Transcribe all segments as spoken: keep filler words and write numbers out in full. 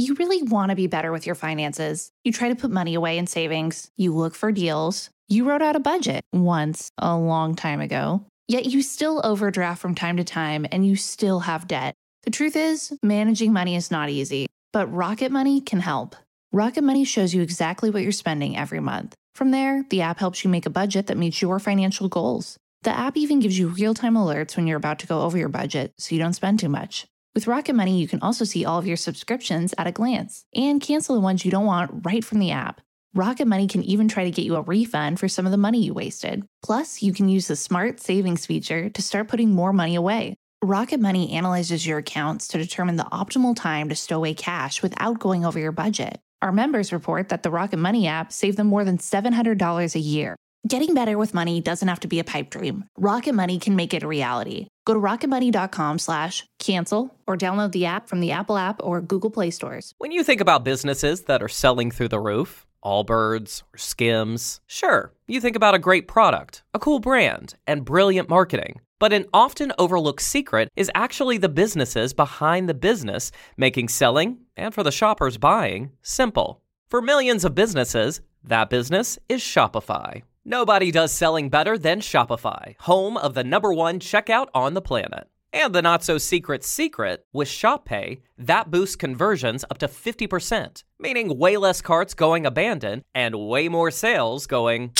You really want to be better with your finances. You try to put money away in savings. You look for deals. You wrote out a budget once a long time ago. Yet you still overdraft from time to time and you still have debt. The truth is, managing money is not easy, but Rocket Money can help. Rocket Money shows you exactly what you're spending every month. From there, the app helps you make a budget that meets your financial goals. The app even gives you real-time alerts when you're about to go over your budget so you don't spend too much. With Rocket Money, you can also see all of your subscriptions at a glance and cancel the ones you don't want right from the app. Rocket Money can even try to get you a refund for some of the money you wasted. Plus, you can use the Smart Savings feature to start putting more money away. Rocket Money analyzes your accounts to determine the optimal time to stow away cash without going over your budget. Our members report that the Rocket Money app saved them more than seven hundred dollars a year. Getting better with money doesn't have to be a pipe dream. Rocket Money can make it a reality. Go to rocketmoney.com slash cancel or download the app from the Apple app or Google Play stores. When you think about businesses that are selling through the roof, Allbirds or Skims, sure, you think about a great product, a cool brand, and brilliant marketing. But an often overlooked secret is actually the businesses behind the business, making selling, and for the shoppers buying, simple. For millions of businesses, that business is Shopify. Nobody does selling better than Shopify, home of the number one checkout on the planet. And the not-so-secret secret, with Shop Pay, that boosts conversions up to fifty percent, meaning way less carts going abandoned and way more sales going...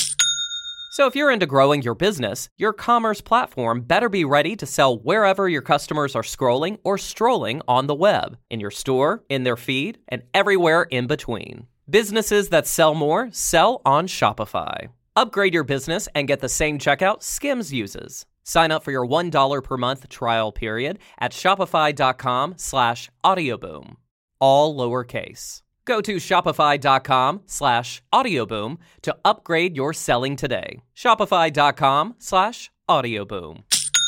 So if you're into growing your business, your commerce platform better be ready to sell wherever your customers are scrolling or strolling on the web, in your store, in their feed, and everywhere in between. Businesses that sell more sell on Shopify. Upgrade your business and get the same checkout Skims uses. Sign up for your one dollar per month trial period at shopify.com slash audioboom. All lowercase. Go to shopify.com slash audioboom to upgrade your selling today. Shopify.com slash audioboom.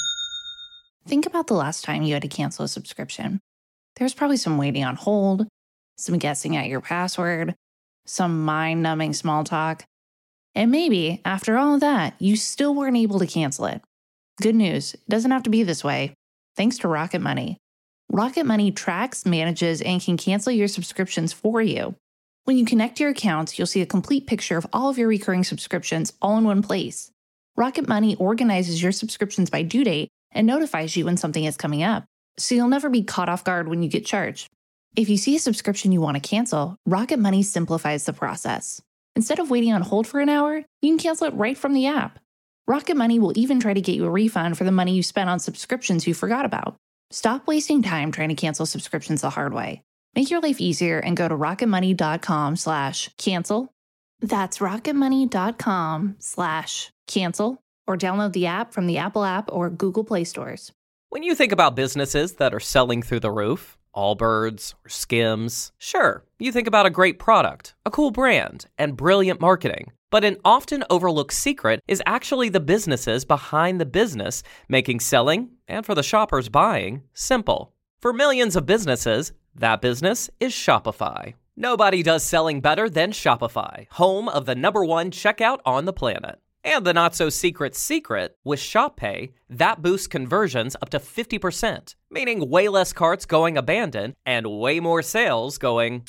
Think about the last time you had to cancel a subscription. There's probably some waiting on hold, some guessing at your password, some mind-numbing small talk. And maybe, after all of that, you still weren't able to cancel it. Good news, it doesn't have to be this way. Thanks to Rocket Money. Rocket Money tracks, manages, and can cancel your subscriptions for you. When you connect your accounts, you'll see a complete picture of all of your recurring subscriptions all in one place. Rocket Money organizes your subscriptions by due date and notifies you when something is coming up, so you'll never be caught off guard when you get charged. If you see a subscription you want to cancel, Rocket Money simplifies the process. Instead of waiting on hold for an hour, you can cancel it right from the app. Rocket Money will even try to get you a refund for the money you spent on subscriptions you forgot about. Stop wasting time trying to cancel subscriptions the hard way. Make your life easier and go to rocketmoney.com slash cancel. That's rocketmoney.com slash cancel or download the app from the Apple app or Google Play stores. When you think about businesses that are selling through the roof, Allbirds or Skims, sure, you think about a great product, a cool brand, and brilliant marketing. But an often overlooked secret is actually the businesses behind the business, making selling, and for the shoppers buying, simple. For millions of businesses, that business is Shopify. Nobody does selling better than Shopify, home of the number one checkout on the planet. And the not-so-secret secret, with Shop Pay, that boosts conversions up to fifty percent, meaning way less carts going abandoned and way more sales going...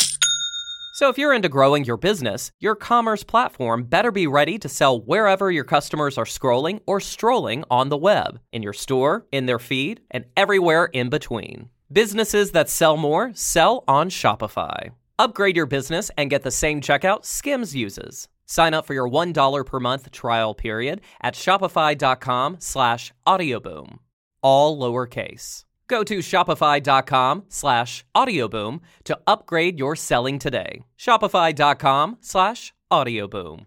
So if you're into growing your business, your commerce platform better be ready to sell wherever your customers are scrolling or strolling on the web, in your store, in their feed, and everywhere in between. Businesses that sell more sell on Shopify. Upgrade your business and get the same checkout Skims uses. Sign up for your one dollar per month trial period at shopify.com slash audioboom. All lowercase. Go to shopify.com slash audioboom to upgrade your selling today. Shopify.com slash audioboom.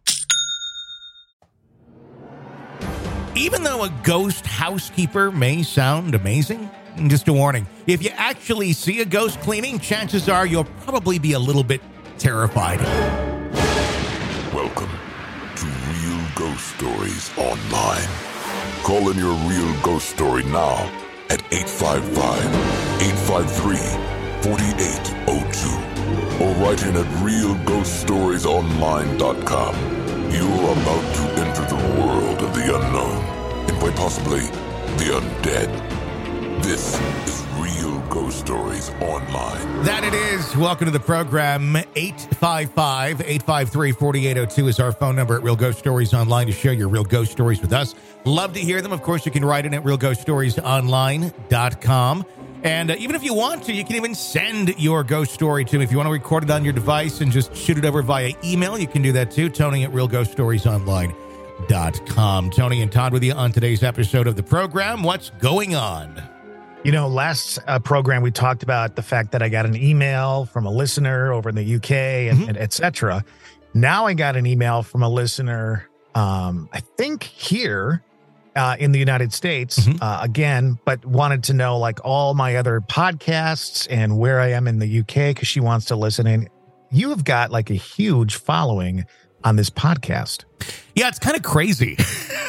Even though a ghost housekeeper may sound amazing, just a warning, if you actually see a ghost cleaning, chances are you'll probably be a little bit terrified. Welcome to Real Ghost Stories Online. Call in your real ghost story now at eight five five, eight five three, four eight zero two or write in at real ghost stories online dot com. You're about to enter the world of the unknown and quite possibly the undead. This is Real real ghost stories online. That it is. Welcome to the program. eight five five, eight five three, four eight zero two is our phone number at Real Ghost Stories Online to share your real ghost stories with us. Love to hear them. Of course, you can write in at real ghost stories online dot com. And uh, even if you want to, you can even send your ghost story to me. If you want to record it on your device and just shoot it over via email, you can do that too. Tony at real ghost stories online dot com. Tony and Todd with you on today's episode of the program. What's going on? You know, last uh, program we talked about the fact that I got an email from a listener over in the U K and, mm-hmm. and et cetera. Now I got an email from a listener, um, I think here uh, in the United States, mm-hmm. uh, again, but wanted to know like all my other podcasts and where I am in the U K because she wants to listen in. You have got like a huge following on this podcast. Yeah, it's kind of crazy.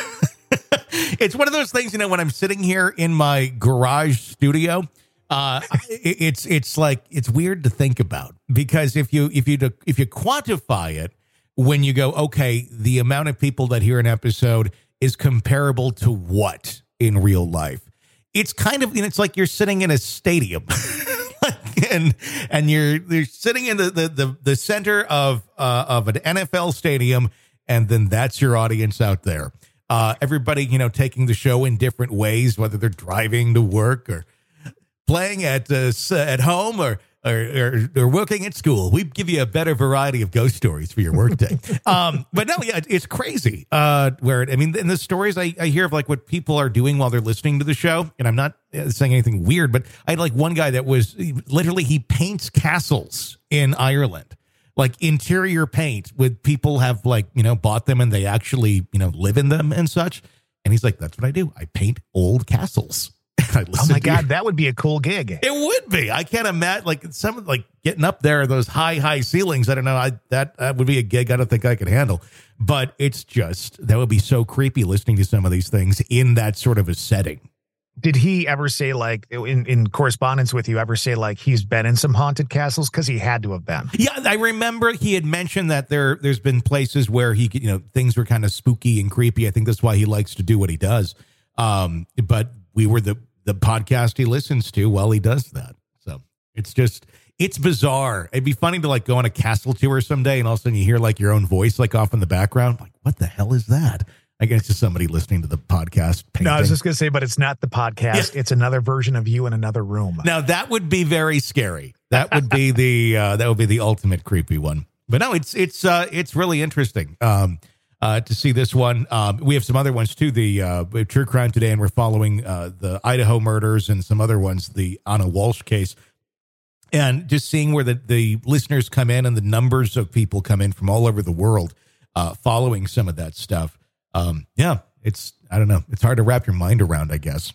It's one of those things, you know, when I'm sitting here in my garage studio, uh, it's it's like it's weird to think about because if you if you if you quantify it when you go, OK, the amount of people that hear an episode is comparable to what in real life? It's kind of, you know, it's like you're sitting in a stadium and and you're you're sitting in the the the, the center of uh, of an N F L stadium. And then that's your audience out there. Uh, everybody, you know, taking the show in different ways, whether they're driving to work or playing at uh, at home or, or, or, or working at school. We give you a better variety of ghost stories for your workday. um, but no, yeah, it's crazy. Uh, where I mean, in the stories I, I hear of like what people are doing while they're listening to the show, and I'm not saying anything weird, but I had like one guy that was literally he paints castles in Ireland. Like interior paint with people have like, you know, bought them and they actually, you know, live in them and such. And he's like, that's what I do. I paint old castles. I oh my God, your- that would be a cool gig. It would be. I can't imagine like some like getting up there, those high, high ceilings. I don't know. I that, that would be a gig I don't think I could handle. But it's just, that would be so creepy listening to some of these things in that sort of a setting. Did he ever say, like, in, in correspondence with you, ever say, like, he's been in some haunted castles? Because he had to have been. Yeah, I remember he had mentioned that there, there's been places where he, you know, things were kind of spooky and creepy. I think that's why he likes to do what he does. Um, but we were the, the podcast he listens to while he does that. So it's just, it's bizarre. It'd be funny to, like, go on a castle tour someday and all of a sudden you hear, like, your own voice, like, off in the background. Like, what the hell is that? I guess it's just somebody listening to the podcast. Painting. No, I was just going to say, but it's not the podcast. Yeah. It's another version of you in another room. Now that would be very scary. That would be the uh, that would be the ultimate creepy one. But no, it's it's uh, it's really interesting um, uh, to see this one. Um, we have some other ones too. The uh, True Crime Today, and we're following uh, the Idaho murders and some other ones. The Anna Walsh case, and just seeing where the the listeners come in and the numbers of people come in from all over the world uh, following some of that stuff. Um, yeah, it's, I don't know. It's hard to wrap your mind around, I guess,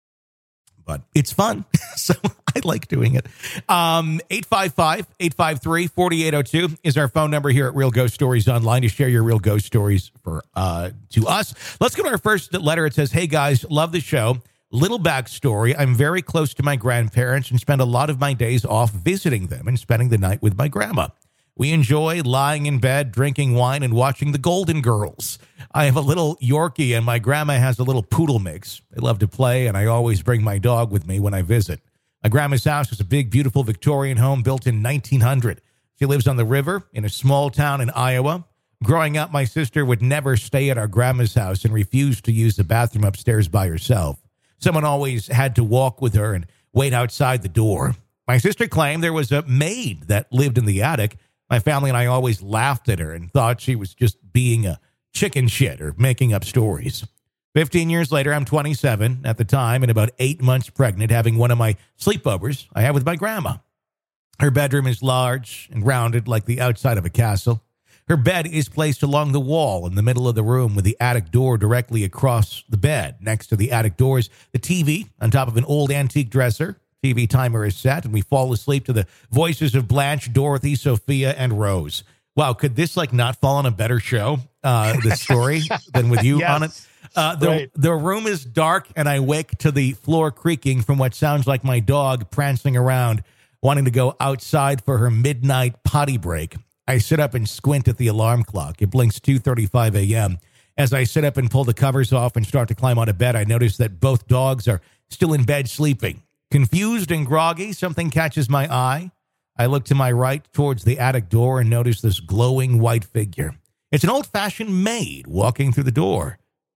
but it's fun. So I like doing it. Um, eight five five, eight five three, four eight zero two is our phone number here at Real Ghost Stories Online to share your real ghost stories for, uh, to us. Let's go to our first letter. It says, hey guys, love the show. Little backstory. I'm very close to my grandparents and spend a lot of my days off visiting them and spending the night with my grandma. We enjoy lying in bed, drinking wine, and watching the Golden Girls. I have a little Yorkie, and my grandma has a little poodle mix. They love to play, and I always bring my dog with me when I visit. My grandma's house is a big, beautiful Victorian home built in nineteen hundred. She lives on the river in a small town in Iowa. Growing up, my sister would never stay at our grandma's house and refused to use the bathroom upstairs by herself. Someone always had to walk with her and wait outside the door. My sister claimed there was a maid that lived in the attic. My family and I always laughed at her and thought she was just being a chicken shit or making up stories. Fifteen years later, I'm twenty-seven at the time and about eight months pregnant, having one of my sleepovers I had with my grandma. Her bedroom is large and rounded like the outside of a castle. Her bed is placed along the wall in the middle of the room with the attic door directly across the bed. Next to the attic door is the T V on top of an old antique dresser. T V timer is set, and we fall asleep to the voices of Blanche, Dorothy, Sophia, and Rose. Wow, could this like not fall on a better show, uh, the story, than with you yes, on it? Uh, the, right. the room is dark, and I wake to the floor creaking from what sounds like my dog prancing around, wanting to go outside for her midnight potty break. I sit up and squint at the alarm clock. It blinks two thirty-five a.m. As I sit up and pull the covers off and start to climb out of bed, I notice that both dogs are still in bed sleeping. Confused and groggy, something catches my eye. I look to my right towards the attic door and notice this glowing white figure. It's an old-fashioned maid walking through the door.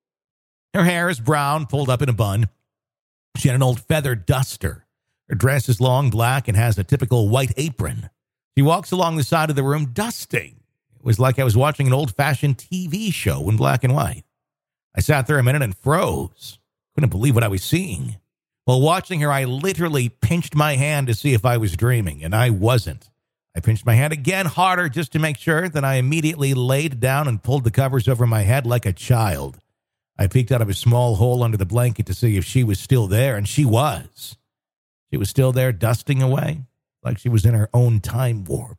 Her hair is brown, pulled up in a bun. She had an old feather duster. Her dress is long black and has a typical white apron. She walks along the side of the room dusting. It was like I was watching an old-fashioned T V show in black and white. I sat there a minute and froze. Couldn't believe what I was seeing. While watching her, I literally pinched my hand to see if I was dreaming, and I wasn't. I pinched my hand again harder just to make sure. Then I immediately laid down and pulled the covers over my head like a child. I peeked out of a small hole under the blanket to see if she was still there, and she was. She was still there dusting away, like she was in her own time warp.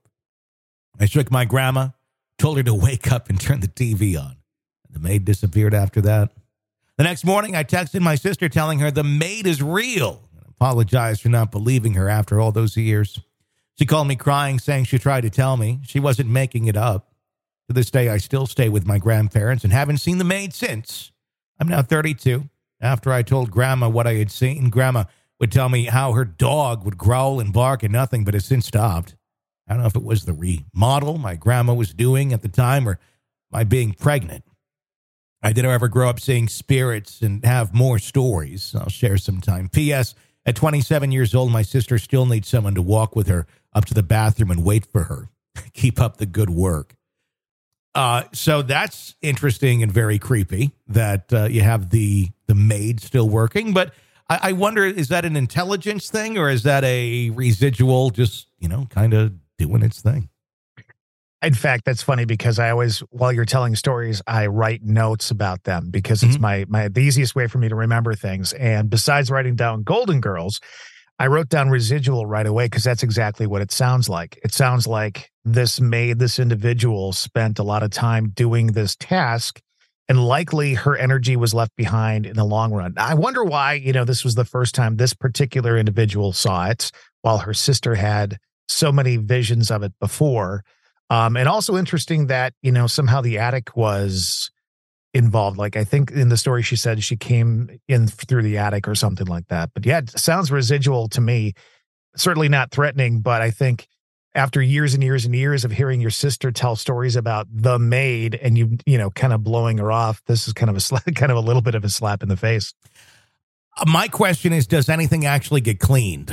I shook my grandma, told her to wake up and turn the T V on. The maid disappeared after that. The next morning, I texted my sister telling her the maid is real and apologized for not believing her after all those years. She called me crying, saying she tried to tell me. She wasn't making it up. To this day, I still stay with my grandparents and haven't seen the maid since. I'm now thirty-two. After I told Grandma what I had seen, Grandma would tell me how her dog would growl and bark and nothing, but has since stopped. I don't know if it was the remodel my grandma was doing at the time or my being pregnant. I didn't ever grow up seeing spirits and have more stories. I'll share sometime. P S. At twenty-seven years old, my sister still needs someone to walk with her up to the bathroom and wait for her. Keep up the good work. Uh, so that's interesting and very creepy that uh, you have the the maid still working. But I, I wonder, is that an intelligence thing or is that a residual just, you know, kind of doing its thing? In fact, that's funny because I always, while you're telling stories, I write notes about them because it's mm-hmm. my my the easiest way for me to remember things. And besides writing down Golden Girls, I wrote down residual right away because that's exactly what it sounds like. It sounds like this maid, this individual spent a lot of time doing this task, and likely her energy was left behind in the long run. I wonder why, you know, this was the first time this particular individual saw it, while her sister had so many visions of it before. Um, and also interesting that, you know, somehow the attic was involved. Like, I think in the story she said she came in through the attic or something like that. But yeah, it sounds residual to me. Certainly not threatening, but I think after years and years and years of hearing your sister tell stories about the maid and you, you know, kind of blowing her off, this is kind of a sla- kind of a little bit of a slap in the face. My question is, does anything actually get cleaned?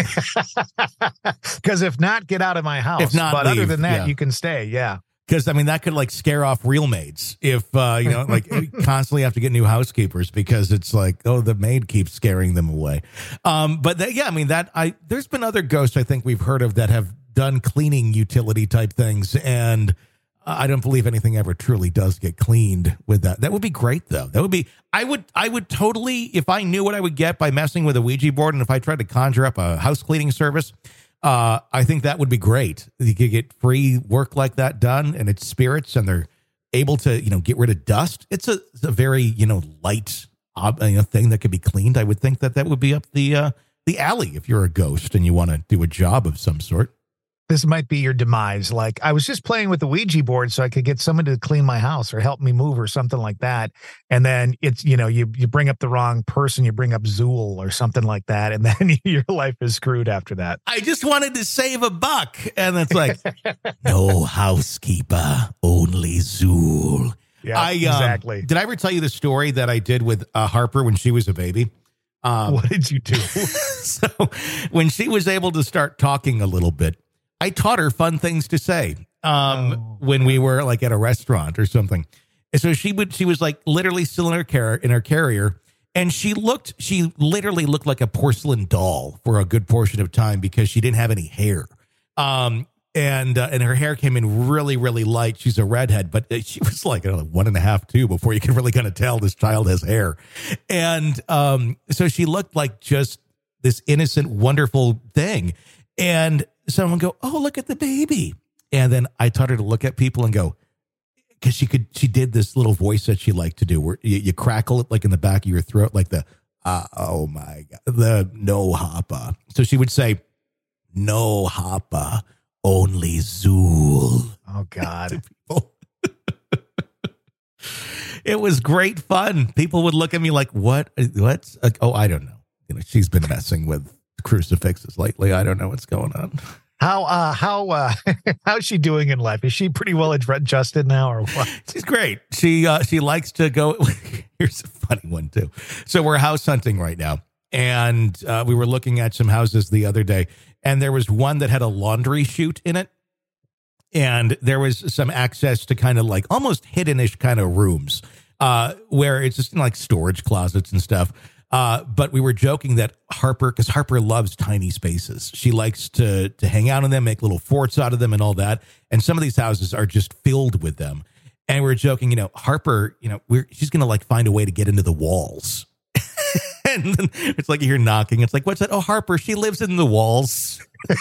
Because if not, get out of my house. If not, but leave. Other than that, yeah. You can stay. Yeah. Because, I mean, that could, like, scare off real maids if, uh, you know, like, constantly have to get new housekeepers because it's like, oh, the maid keeps scaring them away. Um, but, that, yeah, I mean, that I there's been other ghosts I think we've heard of that have done cleaning utility type things, and I don't believe anything ever truly does get cleaned with that. That would be great, though. That would be, I would, I would totally, if I knew what I would get by messing with a Ouija board and if I tried to conjure up a house cleaning service, uh, I think that would be great. You could get free work like that done and it's spirits and they're able to, you know, get rid of dust. It's a, it's a very, you know, light uh, you know, thing that could be cleaned. I would think that that would be up the, uh, the alley if you're a ghost and you want to do a job of some sort. This might be your demise. Like, I was just playing with the Ouija board so I could get someone to clean my house or help me move or something like that. And then it's, you know, you, you bring up the wrong person, you bring up Zool or something like that. And then your life is screwed after that. I just wanted to save a buck. And it's like, no housekeeper, only Zool. Yeah, I, um, exactly. Did I ever tell you the story that I did with uh, Harper when she was a baby? Um, what did you do? So when she was able to start talking a little bit, I taught her fun things to say um, oh. when we were like at a restaurant or something. And so she would, she was like literally still in her car in her carrier. And she looked, she literally looked like a porcelain doll for a good portion of time because she didn't have any hair. Um, and, uh, and her hair came in really, really light. She's a redhead, but she was like, I don't know, one and a half, two before you can really kind of tell this child has hair. And um, so she looked like just this innocent, wonderful thing. And someone go, oh, look at the baby. And then I taught her to look at people and go, because she could, she did this little voice that she liked to do where you, you crackle it like in the back of your throat, like the, uh, oh my God, the no hoppa. So she would say, no hoppa, only Zool. Oh God. It was great fun. People would look at me like, what, what's, like, oh, I don't know. You know, she's been messing with crucifixes lately. I don't know what's going on. How uh how uh how's she doing in life? Is she pretty well adjusted now, or what? She's great. She uh she likes to go. Here's a funny one too. So we're house hunting right now, and uh, we were looking at some houses the other day, and there was one that had a laundry chute in it, and there was some access to kind of like almost hiddenish kind of rooms, uh, where it's just like storage closets and stuff. Uh, but we were joking that Harper, because Harper loves tiny spaces. She likes to to hang out in them, make little forts out of them and all that. And some of these houses are just filled with them. And we were joking, you know, Harper, you know, we're, she's going to like find a way to get into the walls. And then it's like you hear knocking. It's like, what's that? Oh, Harper, she lives in the walls.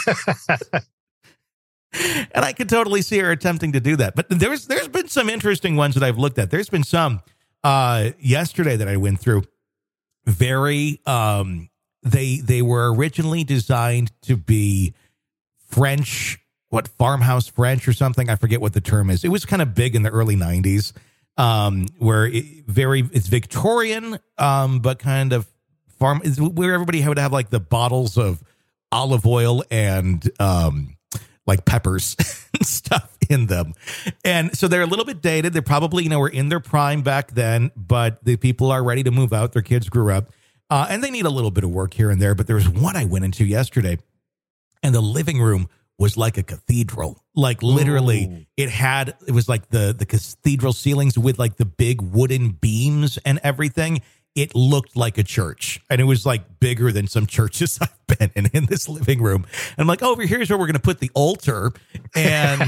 And I could totally see her attempting to do that. But there's there's been some interesting ones that I've looked at. There's been some uh, yesterday that I went through. Very, um, they they were originally designed to be French, what, farmhouse French or something. I forget what the term is. It was kind of big in the early nineties, um, where it very it's Victorian, um, but kind of farm, where everybody would have like the bottles of olive oil and um, like peppers and stuff in them. And so they're a little bit dated. They're probably, you know, were in their prime back then, but the people are ready to move out. Their kids grew up, uh, and they need a little bit of work here and there. But there was one I went into yesterday, and the living room was like a cathedral. Like literally, Ooh. it had, it was like the, the cathedral ceilings with like the big wooden beams and everything. It looked like a church, and it was like bigger than some churches I've been in in this living room. And I'm like, oh, over here's where we're going to put the altar. And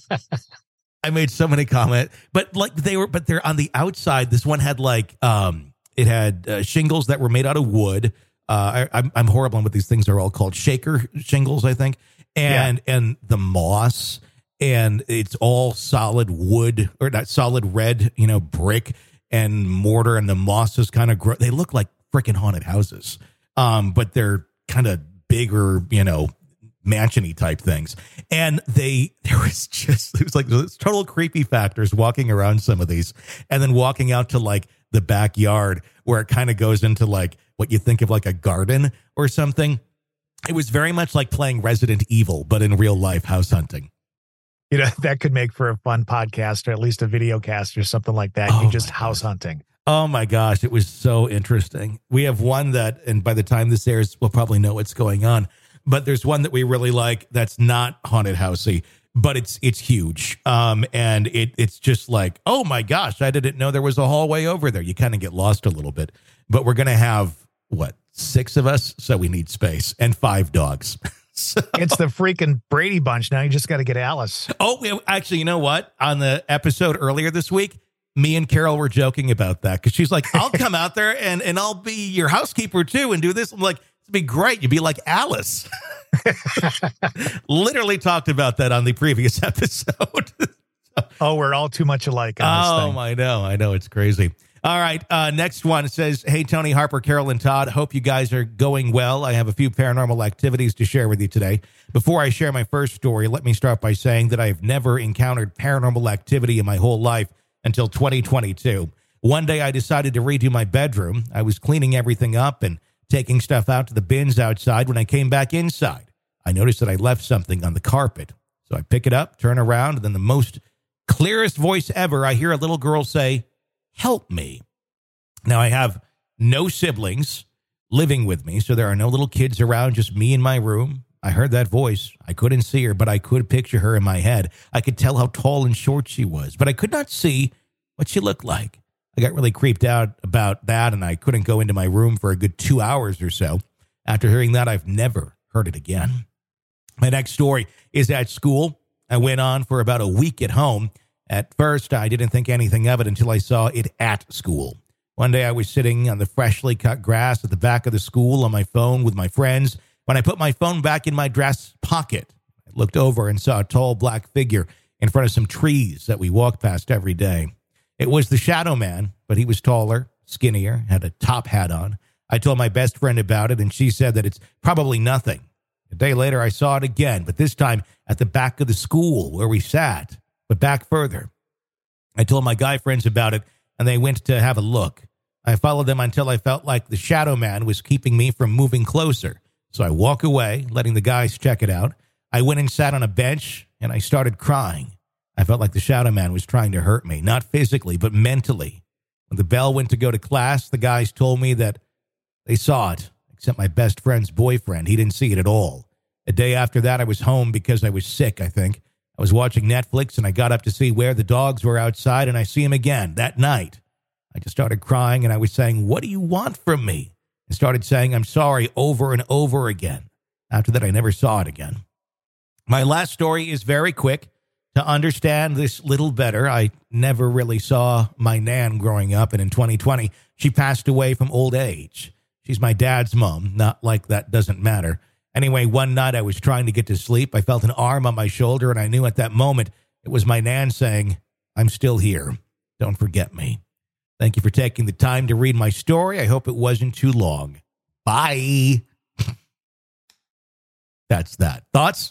I made so many comments, but like they were, but they're on the outside. This one had like, um, it had uh, shingles that were made out of wood. Uh, I, I'm, I'm horrible on what these things are all called. Shaker shingles, I think. And, yeah. and the moss, and it's all solid wood, or not solid red, you know, brick and mortar, and the moss is kind of gro- they look like freaking haunted houses, um but they're kind of bigger, you know, mansion-y type things. And they there was just it was like this total creepy factors walking around some of these, and then walking out to like the backyard where it kind of goes into like what you think of like a garden or something. It was very much like playing Resident Evil, but in real life house hunting. You know, that could make for a fun podcast, or at least a video cast or something like that. Oh, you just house God. hunting. Oh my gosh, it was so interesting. We have one that, and by the time this airs, we'll probably know what's going on. But there's one that we really like that's not haunted housey, but it's it's huge. Um, and it it's just like, oh my gosh, I didn't know there was a hallway over there. You kind of get lost a little bit. But we're gonna have what, six of us, so we need space, and five dogs. So, it's the freaking Brady Bunch. Now you just got to get Alice. Oh, actually, you know what? On the episode earlier this week, me and Carol were joking about that, because she's like, I'll come out there and, and I'll be your housekeeper too and do this. I'm like, it'd be great. You'd be like Alice. Literally talked about that on the previous episode. Oh, we're all too much alike on this thing. Oh, I know. I know. It's crazy. All right. Uh, next one says, hey, Tony, Harper, Carol, and Todd. Hope you guys are going well. I have a few paranormal activities to share with you today. Before I share my first story, let me start by saying that I've never encountered paranormal activity in my whole life until twenty twenty-two. One day I decided to redo my bedroom. I was cleaning everything up and taking stuff out to the bins outside. When I came back inside, I noticed that I left something on the carpet. So I pick it up, turn around, and then the most clearest voice ever, I hear a little girl say, help me. Now, I have no siblings living with me, so there are no little kids around, just me in my room. I heard that voice. I couldn't see her, but I could picture her in my head. I could tell how tall and short she was, but I could not see what she looked like. I got really creeped out about that, and I couldn't go into my room for a good two hours or so. After hearing that, I've never heard it again. My next story is at school. I went on for about a week at home. At first, I didn't think anything of it until I saw it at school. One day, I was sitting on the freshly cut grass at the back of the school on my phone with my friends. When I put my phone back in my dress pocket, I looked over and saw a tall black figure in front of some trees that we walked past every day. It was the Shadow Man, but he was taller, skinnier, had a top hat on. I told my best friend about it, and she said that it's probably nothing. A day later, I saw it again, but this time at the back of the school where we sat. But back further. I told my guy friends about it, and they went to have a look. I followed them until I felt like the Shadow Man was keeping me from moving closer. So I walk away, letting the guys check it out. I went and sat on a bench, and I started crying. I felt like the Shadow Man was trying to hurt me, not physically, but mentally. When the bell went to go to class, the guys told me that they saw it, except my best friend's boyfriend. He didn't see it at all. A day after that, I was home because I was sick, I think. I was watching Netflix, and I got up to see where the dogs were outside, and I see him again that night. I just started crying, and I was saying, what do you want from me? And started saying, I'm sorry, over and over again. After that, I never saw it again. My last story is very quick. To understand this little better, I never really saw my Nan growing up, and in twenty twenty, she passed away from old age. She's my dad's mom, not like that doesn't matter. Anyway, one night I was trying to get to sleep. I felt an arm on my shoulder, and I knew at that moment it was my Nan saying, I'm still here. Don't forget me. Thank you for taking the time to read my story. I hope it wasn't too long. Bye. That's that. Thoughts?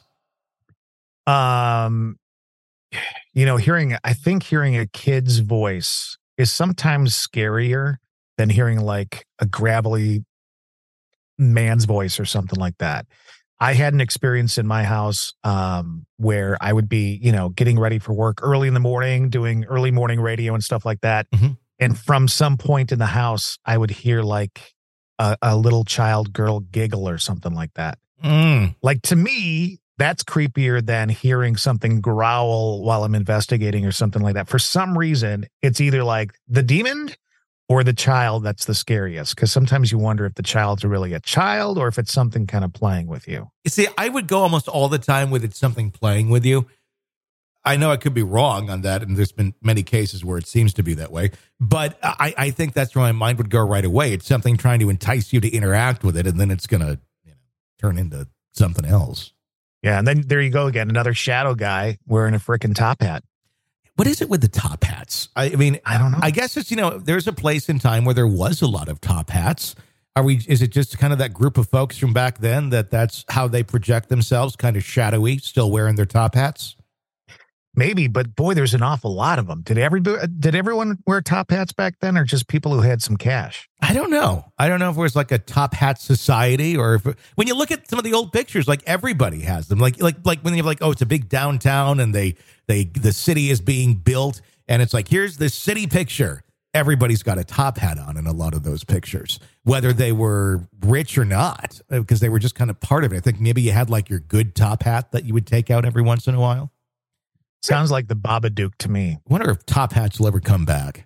Um, you know, hearing, I think hearing a kid's voice is sometimes scarier than hearing like a gravelly man's voice or something like that. I had an experience in my house um, where I would be, you know, getting ready for work early in the morning, doing early morning radio and stuff like that. Mm-hmm. And from some point in the house, I would hear like a, a little child girl giggle or something like that. Mm. Like, to me, that's creepier than hearing something growl while I'm investigating or something like that. For some reason, it's either like the demon or the child that's the scariest, because sometimes you wonder if the child's really a child or if it's something kind of playing with you. You see, I would go almost all the time with it's something playing with you. I know I could be wrong on that, and there's been many cases where it seems to be that way, but I, I think that's where my mind would go right away. It's something trying to entice you to interact with it, and then it's going to you know, turn into something else. Yeah, and then there you go again, another shadow guy wearing a freaking top hat. What is it with the top hats? I, I mean, I don't know. I guess it's, you know, there's a place in time where there was a lot of top hats. Are we, is it just kind of that group of folks from back then that that's how they project themselves, kind of shadowy, still wearing their top hats? Maybe, but boy, there's an awful lot of them. Did every did everyone wear top hats back then, or just people who had some cash? I don't know. I don't know if it was like a top hat society, or if when you look at some of the old pictures, like everybody has them. Like like like when you're like, oh, it's a big downtown, and they they the city is being built, and it's like, here's the city picture. Everybody's got a top hat on in a lot of those pictures, whether they were rich or not, because they were just kind of part of it. I think maybe you had like your good top hat that you would take out every once in a while. Sounds like the Babadook to me. I wonder if top hats will ever come back.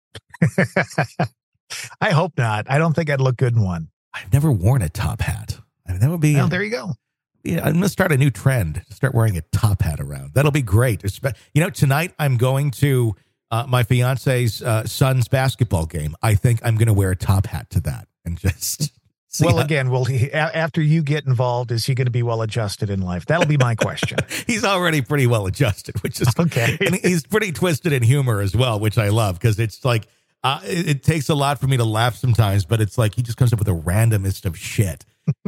I hope not. I don't think I'd look good in one. I've never worn a top hat. I mean, that would be. Well, there you go. Yeah, I'm going to start a new trend. Start wearing a top hat around. That'll be great. You know, tonight I'm going to uh, my fiance's uh, son's basketball game. I think I'm going to wear a top hat to that and just. See well, how- again, will he, after you get involved, is he going to be well adjusted in life? That'll be my question. He's already pretty well adjusted, which is okay. And he's pretty twisted in humor as well, which I love, because it's like uh, it, it takes a lot for me to laugh sometimes, but it's like he just comes up with the randomest of shit,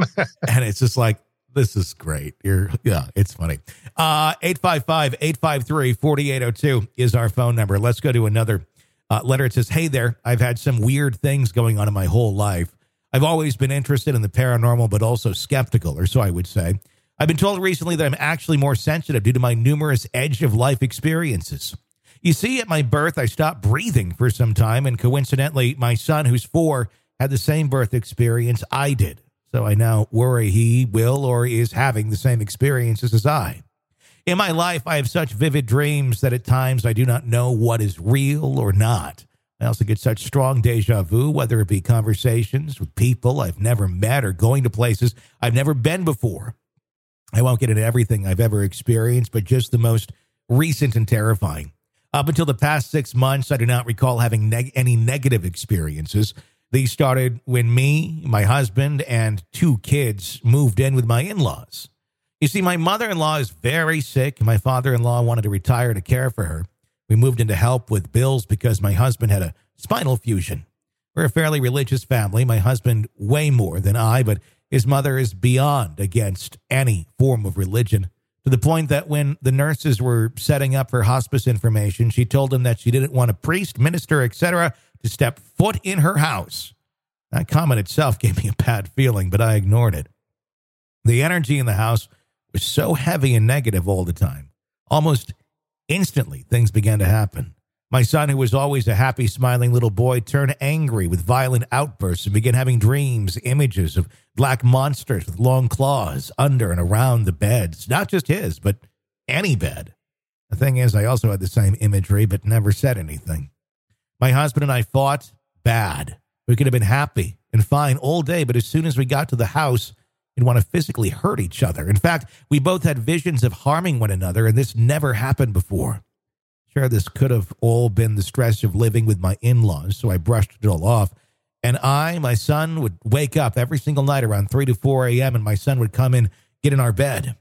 and it's just like, this is great. You're yeah, it's funny. Uh, eight five five, eight five three, four eight zero two is our phone number. Let's go to another uh, letter. It says, hey there, I've had some weird things going on in my whole life. I've always been interested in the paranormal, but also skeptical, or so I would say. I've been told recently that I'm actually more sensitive due to my numerous edge-of-life experiences. You see, at my birth, I stopped breathing for some time, and coincidentally, my son, who's four, had the same birth experience I did. So I now worry he will or is having the same experiences as I. In my life, I have such vivid dreams that at times I do not know what is real or not. I also get such strong deja vu, whether it be conversations with people I've never met or going to places I've never been before. I won't get into everything I've ever experienced, but just the most recent and terrifying. Up until the past six months, I do not recall having neg- any negative experiences. These started when me, my husband, and two kids moved in with my in-laws. You see, my mother-in-law is very sick, and my father-in-law wanted to retire to care for her. We moved in to help with bills because my husband had a spinal fusion. We're a fairly religious family. My husband way more than I, but his mother is beyond against any form of religion, to the point that when the nurses were setting up her hospice information, she told them that she didn't want a priest, minister, et cetera to step foot in her house. That comment itself gave me a bad feeling, but I ignored it. The energy in the house was so heavy and negative all the time. Almost instantly, things began to happen. My son, who was always a happy, smiling little boy, turned angry with violent outbursts and began having dreams, images of black monsters with long claws under and around the beds. Not just his, but any bed. The thing is, I also had the same imagery, but never said anything. My husband and I fought bad. We could have been happy and fine all day, but as soon as we got to the house, we'd want to physically hurt each other. In fact, we both had visions of harming one another, and this never happened before. Sure, this could have all been the stress of living with my in-laws, so I brushed it all off. And I, my son, would wake up every single night around three to four a.m., and my son would come in, get in our bed.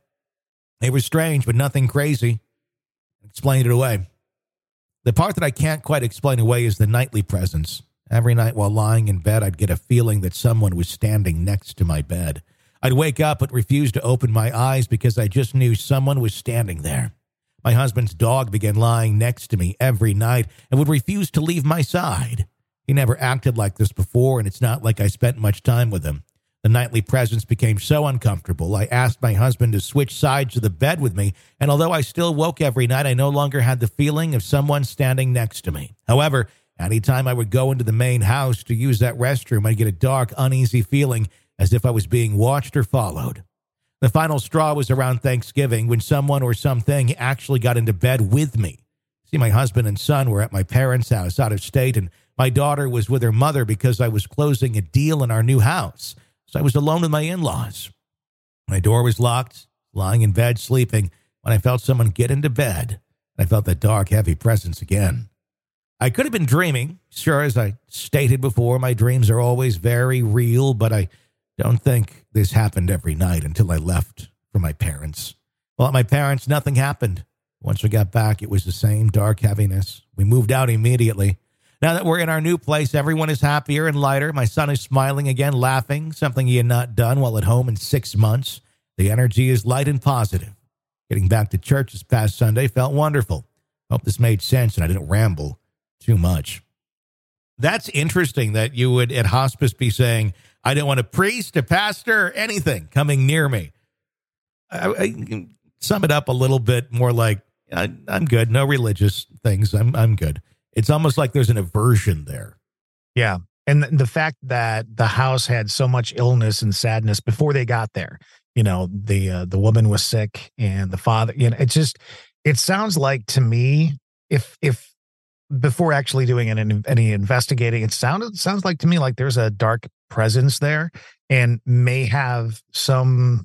It was strange, but nothing crazy. I explained it away. The part that I can't quite explain away is the nightly presence. Every night while lying in bed, I'd get a feeling that someone was standing next to my bed. I'd wake up but refuse to open my eyes because I just knew someone was standing there. My husband's dog began lying next to me every night and would refuse to leave my side. He never acted like this before, and it's not like I spent much time with him. The nightly presence became so uncomfortable, I asked my husband to switch sides of the bed with me, and although I still woke every night, I no longer had the feeling of someone standing next to me. However, anytime I would go into the main house to use that restroom, I'd get a dark, uneasy feeling as if I was being watched or followed. The final straw was around Thanksgiving when someone or something actually got into bed with me. See, my husband and son were at my parents' house out of state, and my daughter was with her mother because I was closing a deal in our new house. So I was alone with my in-laws. My door was locked, lying in bed, sleeping, when I felt someone get into bed. I felt that dark, heavy presence again. I could have been dreaming. Sure, as I stated before, my dreams are always very real, but I don't think this happened every night until I left for my parents. Well, at my parents, nothing happened. Once we got back, it was the same dark heaviness. We moved out immediately. Now that we're in our new place, everyone is happier and lighter. My son is smiling again, laughing, something he had not done while at home in six months. The energy is light and positive. Getting back to church this past Sunday felt wonderful. Hope this made sense and I didn't ramble too much. That's interesting that you would at hospice be saying, I don't want a priest, a pastor, or anything coming near me. I, I can sum it up a little bit more like, I, I'm good. No religious things. I'm I'm good. It's almost like there's an aversion there. Yeah. And the fact that the house had so much illness and sadness before they got there, you know, the uh, the woman was sick and the father, you know, it just, it sounds like to me, if, if before actually doing any, any investigating, it sounded, sounds like to me like there's a dark presence there and may have some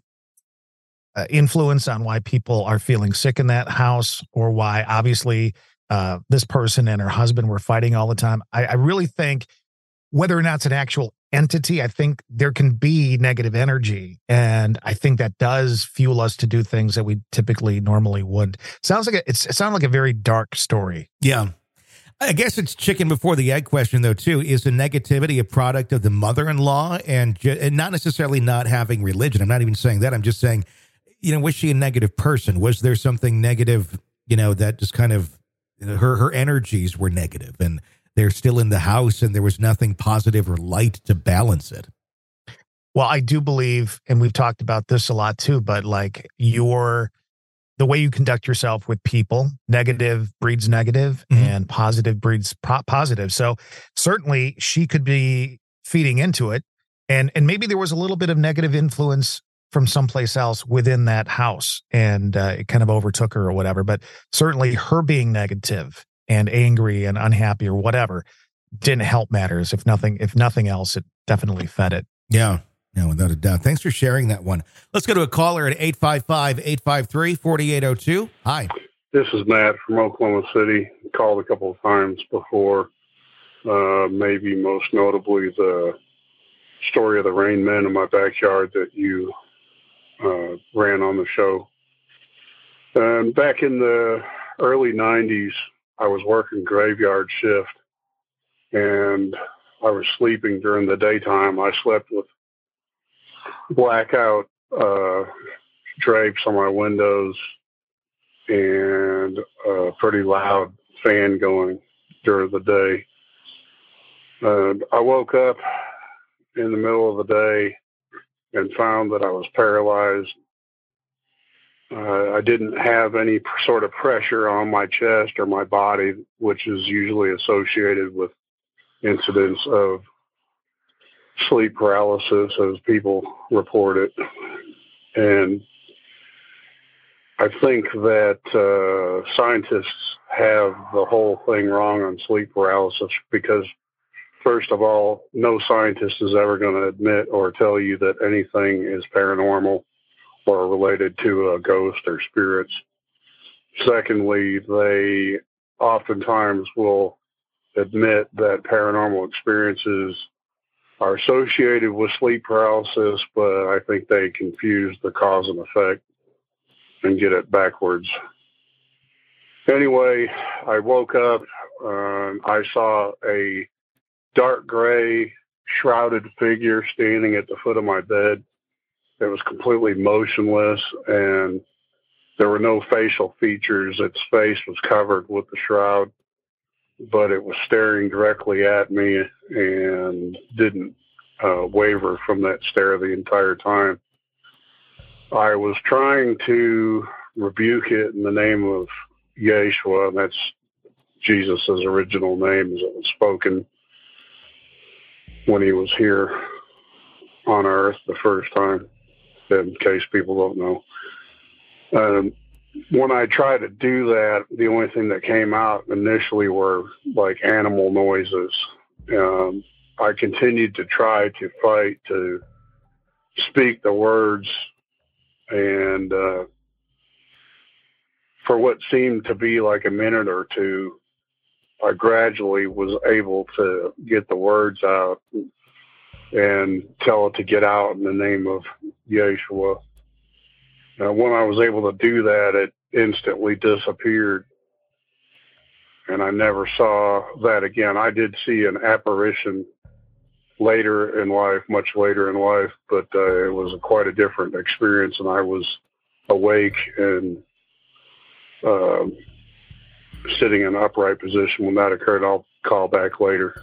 uh, influence on why people are feeling sick in that house, or why obviously uh, this person and her husband were fighting all the time. I, I really think whether or not it's an actual entity, I think there can be negative energy. And I think that does fuel us to do things that we typically normally wouldn't. Sounds like a, it's, it sounds like a very dark story. Yeah. I guess it's chicken before the egg question, though, too. Is the negativity a product of the mother-in-law and, ju- and not necessarily not having religion? I'm not even saying that. I'm just saying, you know, was she a negative person? Was there something negative, you know, that just kind of, you know, her, her energies were negative and they're still in the house and there was nothing positive or light to balance it? Well, I do believe, and we've talked about this a lot too, but like your, the way you conduct yourself with people, negative breeds negative, mm-hmm. and positive breeds po- positive. So certainly she could be feeding into it. And, and maybe there was a little bit of negative influence from someplace else within that house and uh, it kind of overtook her or whatever. But certainly her being negative and angry and unhappy or whatever didn't help matters. If nothing, if nothing else, it definitely fed it. Yeah. No, without a doubt. Thanks for sharing that one. Let's go to a caller at eight five five, eight five three, four eight zero two. Hi. This is Matt from Oklahoma City. Called a couple of times before, uh, maybe most notably the story of the Rain Men in my backyard that you uh, ran on the show. Um, back in the early nineties, I was working graveyard shift, and I was sleeping during the daytime. I slept with blackout uh, drapes on my windows and a pretty loud fan going during the day. Uh, I woke up in the middle of the day and found that I was paralyzed. Uh, I didn't have any sort of pressure on my chest or my body, which is usually associated with incidents of sleep paralysis, as people report it. And I think that uh, scientists have the whole thing wrong on sleep paralysis because, first of all, no scientist is ever going to admit or tell you that anything is paranormal or related to a ghost or spirits. Secondly, they oftentimes will admit that paranormal experiences are associated with sleep paralysis, but I think they confuse the cause and effect and get it backwards. Anyway, I woke up, uh, I saw a dark gray shrouded figure standing at the foot of my bed. It was completely motionless, and there were no facial features. Its face was covered with the shroud, but it was staring directly at me and didn't uh, waver from that stare the entire time. I was trying to rebuke it in the name of Yeshua, and that's Jesus' original name as it was spoken when he was here on earth the first time, in case people don't know. Um, when I tried to do that, the only thing that came out initially were like animal noises. Um, I continued to try to fight to speak the words, and uh, for what seemed to be like a minute or two, I gradually was able to get the words out and tell it to get out in the name of Yeshua. Uh, when I was able to do that, it instantly disappeared, and I never saw that again. I did see an apparition later in life, much later in life, but uh, it was a, quite a different experience, and I was awake and um, sitting in an upright position when that occurred. I'll call back later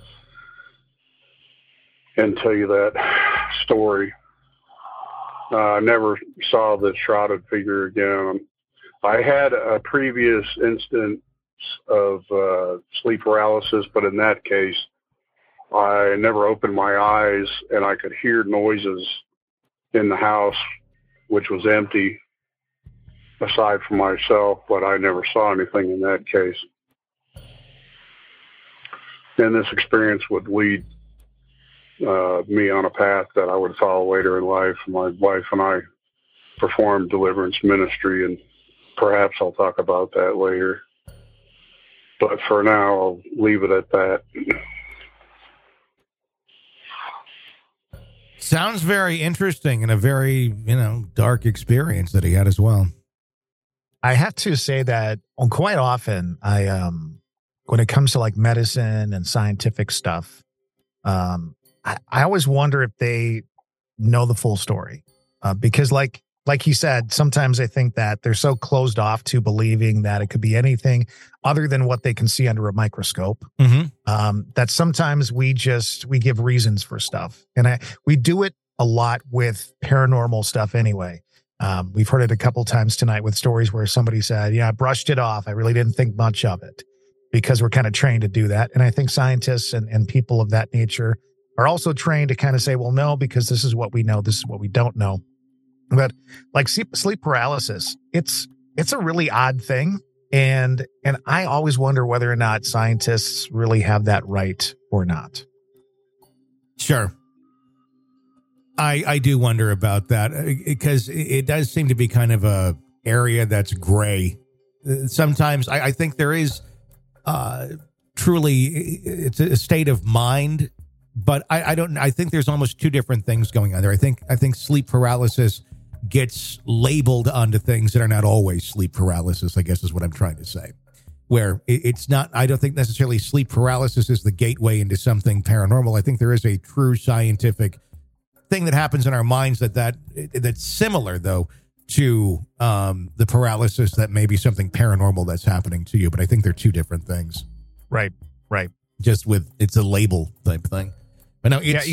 and tell you that story. Uh, I never saw the shrouded figure again. I had a previous instance of uh, sleep paralysis, but in that case, I never opened my eyes, and I could hear noises in the house, which was empty, aside from myself, but I never saw anything in that case. And this experience would lead uh, me on a path that I would follow later in life. My wife and I performed deliverance ministry, and perhaps I'll talk about that later. But for now, I'll leave it at that. Sounds very interesting and a very, you know, dark experience that he had as well. I have to say that um, quite often, I um, when it comes to like medicine and scientific stuff, um, I, I always wonder if they know the full story, uh, because like like he said, sometimes I think that they're so closed off to believing that it could be anything other than what they can see under a microscope. Mm-hmm. Um, that sometimes we just we give reasons for stuff, and I we do it a lot with paranormal stuff anyway. Um, we've heard it a couple times tonight with stories where somebody said, yeah, I brushed it off. I really didn't think much of it, because we're kind of trained to do that. And I think scientists and, and people of that nature are also trained to kind of say, well, no, because this is what we know. This is what we don't know. But like sleep, sleep paralysis, it's it's a really odd thing. And and I always wonder whether or not scientists really have that right or not. Sure. I, I do wonder about that, because it does seem to be kind of a area that's gray. Sometimes I, I think there is uh, truly, it's a state of mind, but I, I don't, I think there's almost two different things going on there. I think, I think sleep paralysis gets labeled onto things that are not always sleep paralysis, I guess is what I'm trying to say. Where it's not, I don't think necessarily sleep paralysis is the gateway into something paranormal. I think there is a true scientific thing that happens in our minds that that that's similar though to um the paralysis that may be something paranormal that's happening to you, but I think they're two different things. Right, right. Just with it's a label type thing. But no, it's yeah, you, see,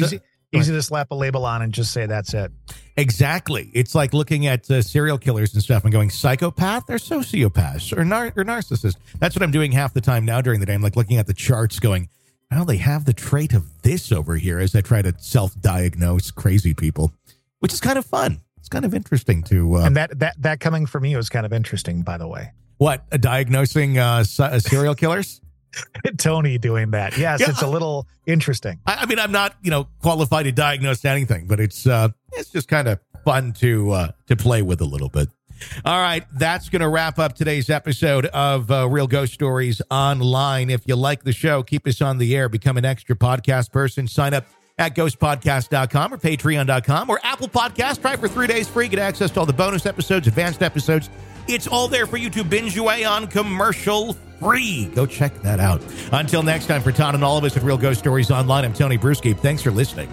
Easy to slap a label on and just say that's it. Exactly. It's like looking at uh, serial killers and stuff and going psychopath or sociopath or, nar- or narcissist. That's what I'm doing half the time now during the day. I'm like looking at the charts going, well, they have the trait of this over here as I try to self-diagnose crazy people, which is kind of fun. It's kind of interesting to... Uh, and that, that, that coming from you is kind of interesting, by the way. What? Uh, diagnosing uh, uh, serial killers? Tony doing that. Yes, yeah, it's a little interesting. I, I mean, I'm not, you know, qualified to diagnose anything, but it's uh, it's just kind of fun to uh, to play with a little bit. All right, that's going to wrap up today's episode of uh, Real Ghost Stories Online. If you like the show, keep us on the air. Become an extra podcast person. Sign up at ghost podcast dot com or patreon dot com or Apple Podcast. Try for three days free. Get access to all the bonus episodes, advanced episodes. It's all there for you to binge away on commercial free. Go check that out. Until next time, for Todd and all of us at Real Ghost Stories Online, I'm Tony Bruschi. Thanks for listening.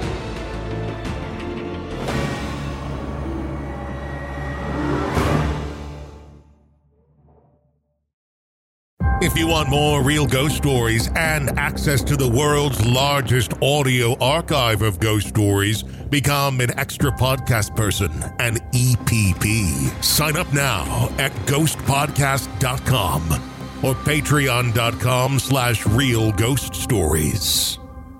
If you want more Real Ghost Stories and access to the world's largest audio archive of ghost stories, become an extra podcast person, an E P P. Sign up now at ghost podcast dot com or patreon dot com slash real ghost stories.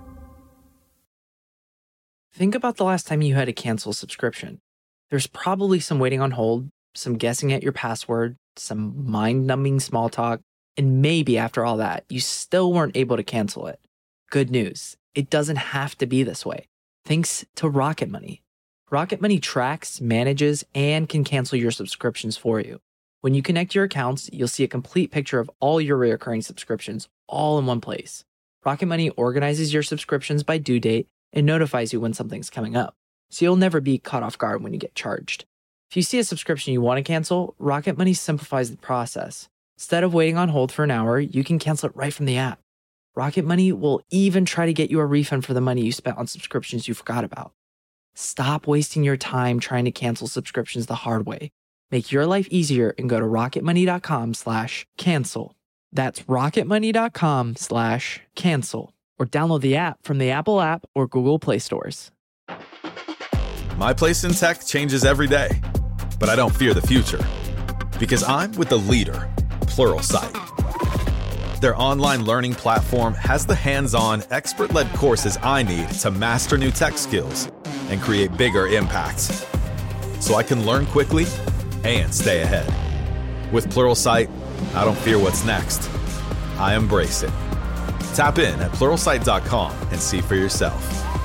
Think about the last time you had to cancel a subscription. There's probably some waiting on hold, some guessing at your password, some mind-numbing small talk, and maybe after all that, you still weren't able to cancel it. Good news, it doesn't have to be this way. Thanks to Rocket Money. Rocket Money tracks, manages, and can cancel your subscriptions for you. When you connect your accounts, you'll see a complete picture of all your recurring subscriptions all in one place. Rocket Money organizes your subscriptions by due date and notifies you when something's coming up, so you'll never be caught off guard when you get charged. If you see a subscription you want to cancel, Rocket Money simplifies the process. Instead of waiting on hold for an hour, you can cancel it right from the app. Rocket Money will even try to get you a refund for the money you spent on subscriptions you forgot about. Stop wasting your time trying to cancel subscriptions the hard way. Make your life easier and go to rocketmoney.com slash cancel. That's rocketmoney.com slash cancel. Or download the app from the Apple app or Google Play stores. My place in tech changes every day, but I don't fear the future because I'm with the leader, Pluralsight. Their online learning platform has the hands-on, expert-led courses I need to master new tech skills and create bigger impacts, so I can learn quickly and stay ahead. With Pluralsight, I don't fear what's next. I embrace it. Tap in at pluralsight dot com and see for yourself.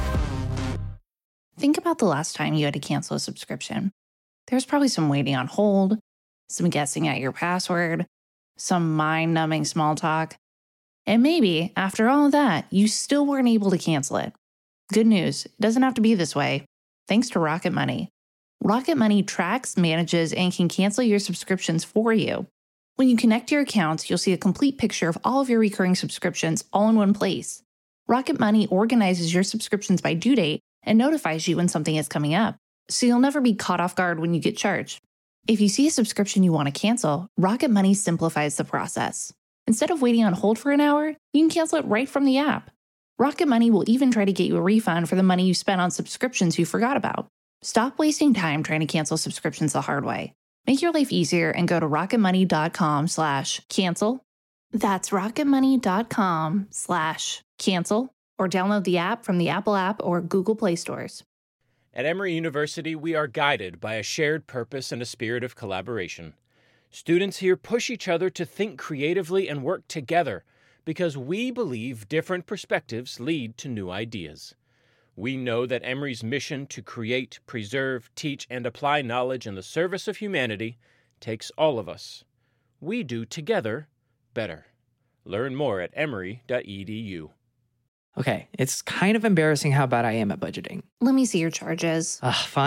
Think about the last time you had to cancel a subscription. There's probably some waiting on hold, some guessing at your password, some mind-numbing small talk, and maybe, after all of that, you still weren't able to cancel it. Good news, it doesn't have to be this way. Thanks to Rocket Money. Rocket Money tracks, manages, and can cancel your subscriptions for you. When you connect your accounts, you'll see a complete picture of all of your recurring subscriptions all in one place. Rocket Money organizes your subscriptions by due date and notifies you when something is coming up, so you'll never be caught off guard when you get charged. If you see a subscription you want to cancel, Rocket Money simplifies the process. Instead of waiting on hold for an hour, you can cancel it right from the app. Rocket Money will even try to get you a refund for the money you spent on subscriptions you forgot about. Stop wasting time trying to cancel subscriptions the hard way. Make your life easier and go to rocketmoney.com slash cancel. That's rocketmoney.com slash cancel or download the app from the Apple app or Google Play stores. At Emory University, we are guided by a shared purpose and a spirit of collaboration. Students here push each other to think creatively and work together because we believe different perspectives lead to new ideas. We know that Emory's mission to create, preserve, teach, and apply knowledge in the service of humanity takes all of us. We do together better. Learn more at emory dot e d u. Okay, it's kind of embarrassing how bad I am at budgeting. Let me see your charges. Ugh, fine.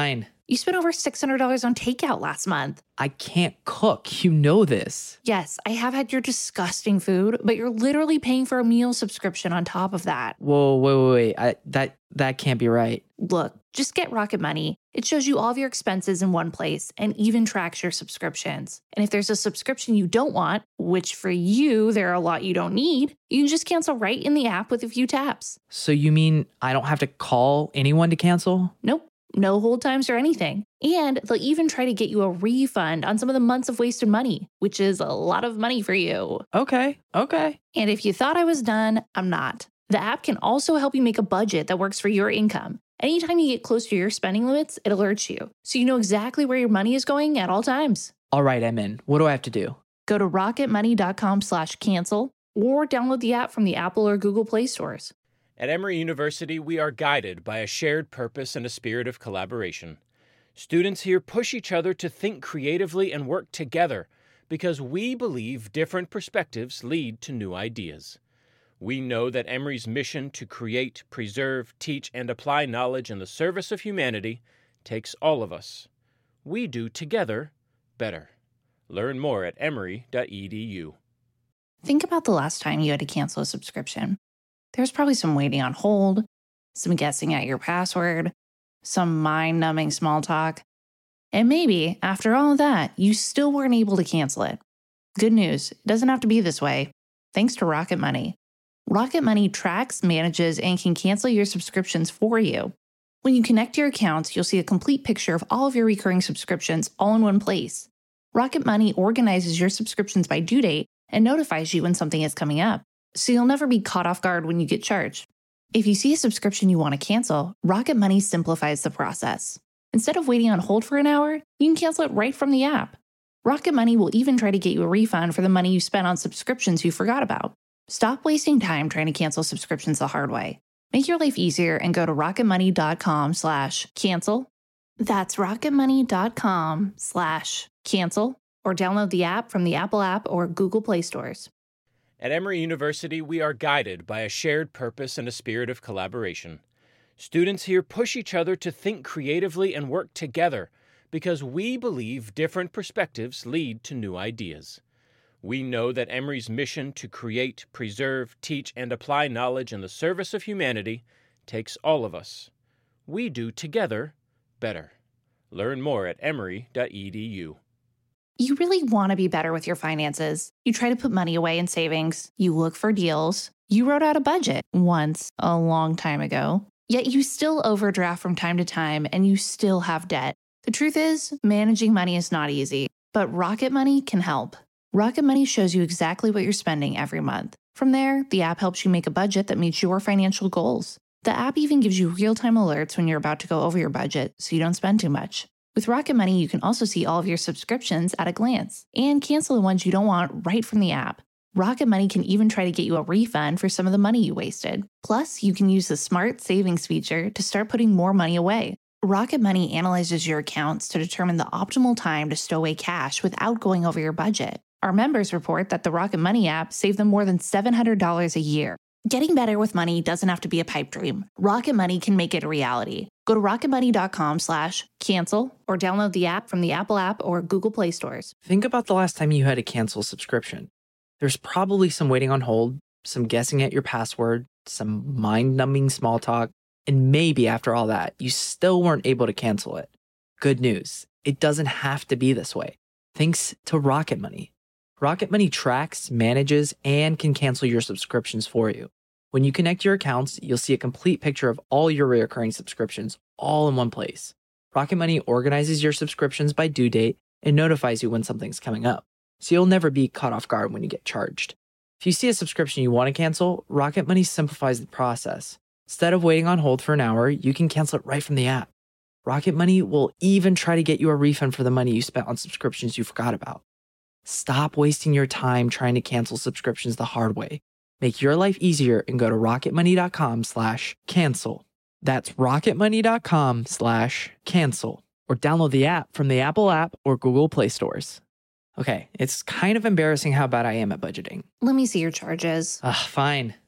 You spent over six hundred dollars on takeout last month. I can't cook. You know this. Yes, I have had your disgusting food, but you're literally paying for a meal subscription on top of that. Whoa, wait, wait, wait. I, that, that can't be right. Look, just get Rocket Money. It shows you all of your expenses in one place and even tracks your subscriptions. And if there's a subscription you don't want, which for you, there are a lot you don't need, you can just cancel right in the app with a few taps. So you mean I don't have to call anyone to cancel? Nope. No hold times or anything. And they'll even try to get you a refund on some of the months of wasted money, which is a lot of money for you. Okay, okay. And if you thought I was done, I'm not. The app can also help you make a budget that works for your income. Anytime you get close to your spending limits, it alerts you, so you know exactly where your money is going at all times. All right, I'm in. What do I have to do? Go to rocketmoney.com slash cancel or download the app from the Apple or Google Play stores. At Emory University, we are guided by a shared purpose and a spirit of collaboration. Students here push each other to think creatively and work together because we believe different perspectives lead to new ideas. We know that Emory's mission to create, preserve, teach, and apply knowledge in the service of humanity takes all of us. We do together better. Learn more at emory dot e d u. Think about the last time you had to cancel a subscription. There's probably some waiting on hold, some guessing at your password, some mind-numbing small talk. And maybe, after all of that, you still weren't able to cancel it. Good news, it doesn't have to be this way. Thanks to Rocket Money. Rocket Money tracks, manages, and can cancel your subscriptions for you. When you connect your accounts, you'll see a complete picture of all of your recurring subscriptions all in one place. Rocket Money organizes your subscriptions by due date and notifies you when something is coming up, so you'll never be caught off guard when you get charged. If you see a subscription you want to cancel, Rocket Money simplifies the process. Instead of waiting on hold for an hour, you can cancel it right from the app. Rocket Money will even try to get you a refund for the money you spent on subscriptions you forgot about. Stop wasting time trying to cancel subscriptions the hard way. Make your life easier and go to rocketmoney.com slash cancel. That's rocketmoney.com slash cancel or download the app from the Apple app or Google Play stores. At Emory University, we are guided by a shared purpose and a spirit of collaboration. Students here push each other to think creatively and work together because we believe different perspectives lead to new ideas. We know that Emory's mission to create, preserve, teach, and apply knowledge in the service of humanity takes all of us. We do together better. Learn more at emory dot e d u. You really want to be better with your finances. You try to put money away in savings. You look for deals. You wrote out a budget once, a long time ago. Yet you still overdraft from time to time and you still have debt. The truth is, managing money is not easy, but Rocket Money can help. Rocket Money shows you exactly what you're spending every month. From there, the app helps you make a budget that meets your financial goals. The app even gives you real-time alerts when you're about to go over your budget so you don't spend too much. With Rocket Money, you can also see all of your subscriptions at a glance and cancel the ones you don't want right from the app. Rocket Money can even try to get you a refund for some of the money you wasted. Plus, you can use the Smart Savings feature to start putting more money away. Rocket Money analyzes your accounts to determine the optimal time to stow away cash without going over your budget. Our members report that the Rocket Money app saved them more than seven hundred dollars a year. Getting better with money doesn't have to be a pipe dream. Rocket Money can make it a reality. Go to rocketmoney.com slash cancel or download the app from the Apple app or Google Play stores. Think about the last time you had to cancel a subscription. There's probably some waiting on hold, some guessing at your password, some mind-numbing small talk, and maybe after all that, you still weren't able to cancel it. Good news, it doesn't have to be this way. Thanks to Rocket Money. Rocket Money tracks, manages, and can cancel your subscriptions for you. When you connect your accounts, you'll see a complete picture of all your recurring subscriptions all in one place. Rocket Money organizes your subscriptions by due date and notifies you when something's coming up, so you'll never be caught off guard when you get charged. If you see a subscription you want to cancel, Rocket Money simplifies the process. Instead of waiting on hold for an hour, you can cancel it right from the app. Rocket Money will even try to get you a refund for the money you spent on subscriptions you forgot about. Stop wasting your time trying to cancel subscriptions the hard way. Make your life easier and go to rocketmoney.com slash cancel. That's rocketmoney.com slash cancel. Or download the app from the Apple app or Google Play stores. Okay, it's kind of embarrassing how bad I am at budgeting. Let me see your charges. Ugh, fine.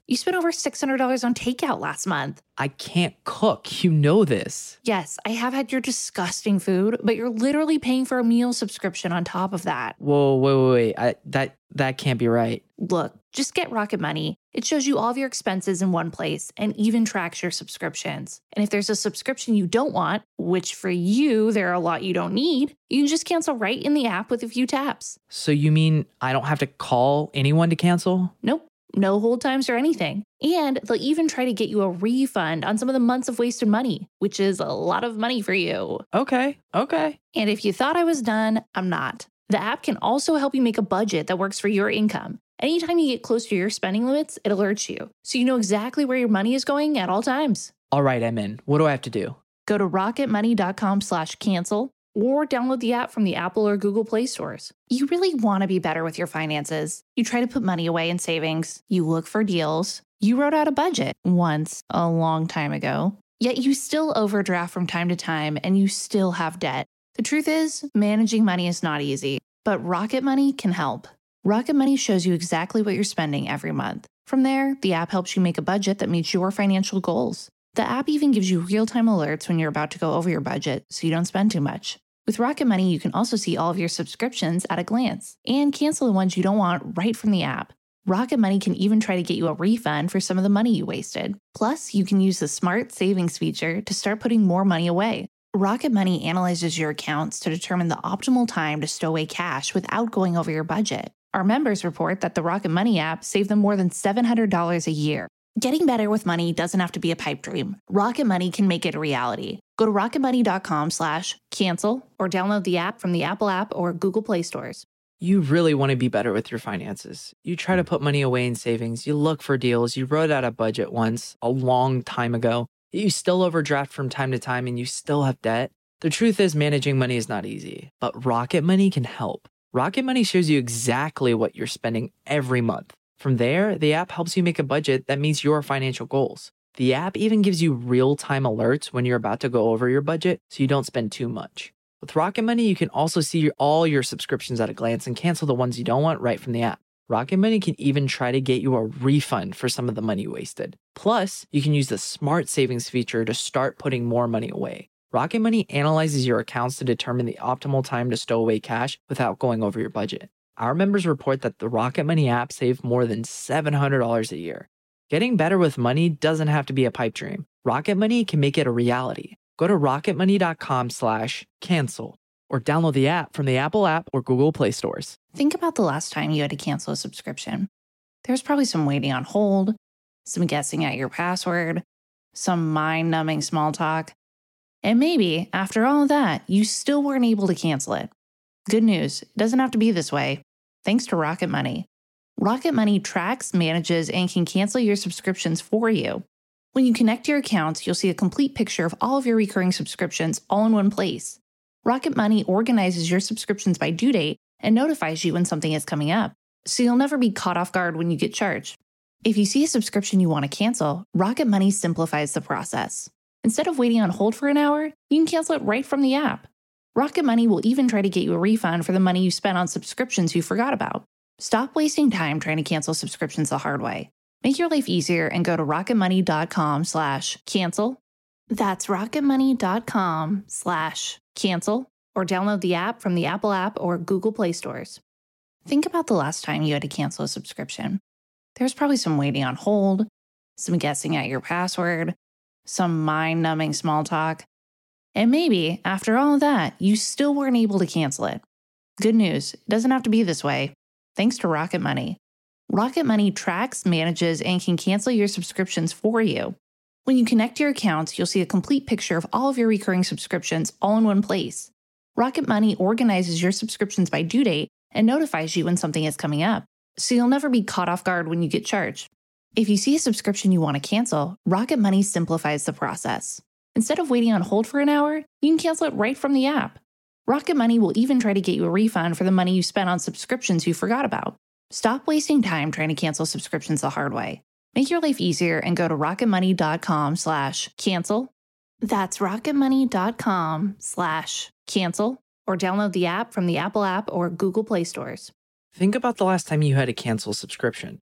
You spent over six hundred dollars on takeout last month. I can't cook. You know this. Yes, I have had your disgusting food, but you're literally paying for a meal subscription on top of that. Whoa, wait, wait, wait. I, that, that can't be right. Look, just get Rocket Money. It shows you all of your expenses in one place and even tracks your subscriptions. And if there's a subscription you don't want, which for you, there are a lot you don't need, you can just cancel right in the app with a few taps. So you mean I don't have to call anyone to cancel? Nope. No hold times or anything. And they'll even try to get you a refund on some of the months of wasted money, which is a lot of money for you. Okay, okay. And if you thought I was done, I'm not. The app can also help you make a budget that works for your income. Anytime you get close to your spending limits, it alerts you, so you know exactly where your money is going at all times. All right, I'm in. What do I have to do? Go to rocketmoney.com slash cancel or download the app from the Apple or Google Play stores. You really want to be better with your finances. You try to put money away in savings. You look for deals. You wrote out a budget once a long time ago. Yet you still overdraft from time to time and you still have debt. The truth is, managing money is not easy, but Rocket Money can help. Rocket Money shows you exactly what you're spending every month. From there, the app helps you make a budget that meets your financial goals. The app even gives you real-time alerts when you're about to go over your budget so you don't spend too much. With Rocket Money, you can also see all of your subscriptions at a glance and cancel the ones you don't want right from the app. Rocket Money can even try to get you a refund for some of the money you wasted. Plus, you can use the Smart Savings feature to start putting more money away. Rocket Money analyzes your accounts to determine the optimal time to stow away cash without going over your budget. Our members report that the Rocket Money app saved them more than seven hundred dollars a year. Getting better with money doesn't have to be a pipe dream. Rocket Money can make it a reality. Go to rocketmoney.com slash cancel or download the app from the Apple app or Google Play stores. You really want to be better with your finances. You try to put money away in savings. You look for deals. You wrote out a budget once a long time ago. You still overdraft from time to time and you still have debt. The truth is, managing money is not easy, but Rocket Money can help. Rocket Money shows you exactly what you're spending every month. From there, the app helps you make a budget that meets your financial goals. The app even gives you real-time alerts when you're about to go over your budget so you don't spend too much. With Rocket Money, you can also see all your subscriptions at a glance and cancel the ones you don't want right from the app. Rocket Money can even try to get you a refund for some of the money wasted. Plus, you can use the Smart Savings feature to start putting more money away. Rocket Money analyzes your accounts to determine the optimal time to stow away cash without going over your budget. Our members report that the Rocket Money app saved more than seven hundred dollars a year. Getting better with money doesn't have to be a pipe dream. Rocket Money can make it a reality. Go to rocketmoney.com slash cancel or download the app from the Apple app or Google Play stores. Think about the last time you had to cancel a subscription. There's probably some waiting on hold, some guessing at your password, some mind-numbing small talk, and maybe, after all of that, you still weren't able to cancel it. Good news, it doesn't have to be this way. Thanks to Rocket Money. Rocket Money tracks, manages, and can cancel your subscriptions for you. When you connect your accounts, you'll see a complete picture of all of your recurring subscriptions all in one place. Rocket Money organizes your subscriptions by due date and notifies you when something is coming up, so you'll never be caught off guard when you get charged. If you see a subscription you want to cancel, Rocket Money simplifies the process. Instead of waiting on hold for an hour, you can cancel it right from the app. Rocket Money will even try to get you a refund for the money you spent on subscriptions you forgot about. Stop wasting time trying to cancel subscriptions the hard way. Make your life easier and go to rocketmoney.com slash cancel. That's rocketmoney.com slash cancel or download the app from the Apple app or Google Play stores. Think about the last time you had to cancel a subscription. There's probably some waiting on hold, some guessing at your password, some mind-numbing small talk. And maybe, after all of that, you still weren't able to cancel it. Good news, it doesn't have to be this way. Thanks to Rocket Money. Rocket Money tracks, manages, and can cancel your subscriptions for you. When you connect your accounts, you'll see a complete picture of all of your recurring subscriptions all in one place. Rocket Money organizes your subscriptions by due date and notifies you when something is coming up, so you'll never be caught off guard when you get charged. If you see a subscription you want to cancel, Rocket Money simplifies the process. Instead of waiting on hold for an hour, you can cancel it right from the app. Rocket Money will even try to get you a refund for the money you spent on subscriptions you forgot about. Stop wasting time trying to cancel subscriptions the hard way. Make your life easier and go to rocketmoney.com slash cancel. That's rocketmoney.com slash cancel or download the app from the Apple app or Google Play stores. Think about the last time you had to cancel a subscription.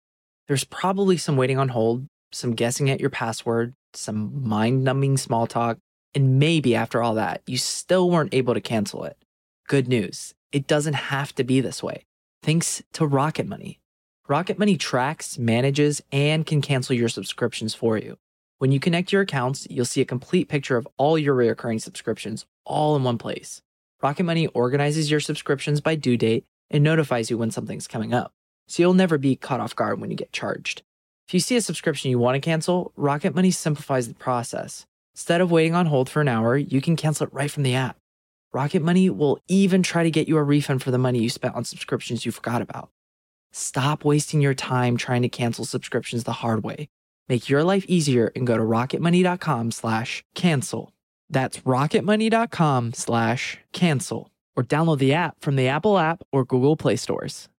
There's probably some waiting on hold, some guessing at your password, some mind-numbing small talk, and maybe after all that, you still weren't able to cancel it. Good news, it doesn't have to be this way. Thanks to Rocket Money. Rocket Money tracks, manages, and can cancel your subscriptions for you. When you connect your accounts, you'll see a complete picture of all your recurring subscriptions all in one place. Rocket Money organizes your subscriptions by due date and notifies you when something's coming up, so you'll never be caught off guard when you get charged. If you see a subscription you want to cancel, Rocket Money simplifies the process. Instead of waiting on hold for an hour, you can cancel it right from the app. Rocket Money will even try to get you a refund for the money you spent on subscriptions you forgot about. Stop wasting your time trying to cancel subscriptions the hard way. Make your life easier and go to rocketmoney.com slash cancel. That's rocketmoney.com slash cancel. Or download the app from the Apple app or Google Play stores.